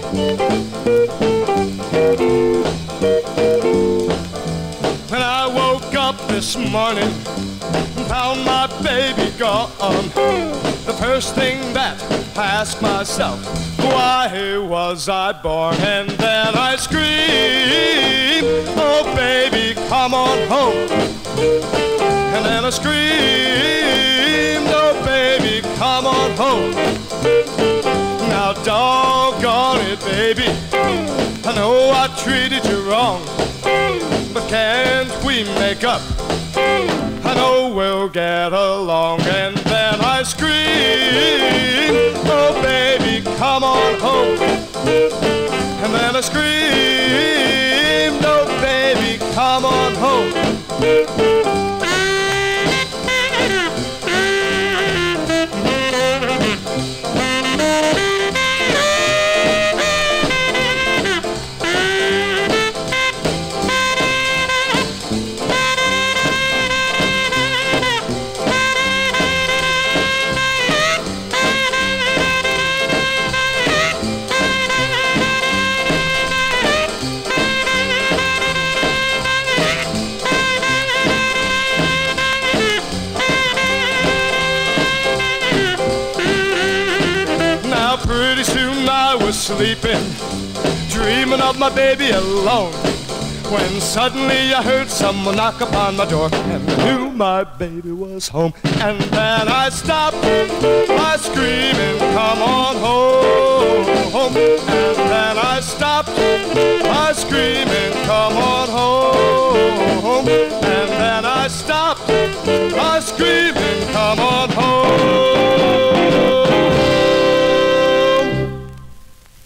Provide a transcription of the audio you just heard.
When I woke up this morning, found my baby gone, the first thing that I asked myself, why was I born? And then I screamed, oh baby, come on home. And then I screamed, oh baby, come on home. Now doggone it, baby, I know I treated you wrong, but can't we make up? I know we'll get along. And then I screamed, oh baby, come on home. And then I screamed, oh baby, come on home. Pretty soon I was sleeping, dreaming of my baby alone, when suddenly I heard someone knock upon my door, and I knew my baby was home. And then I stopped my screaming, come on home. And then I stopped my screaming, come on home. And then I stopped my screaming, come on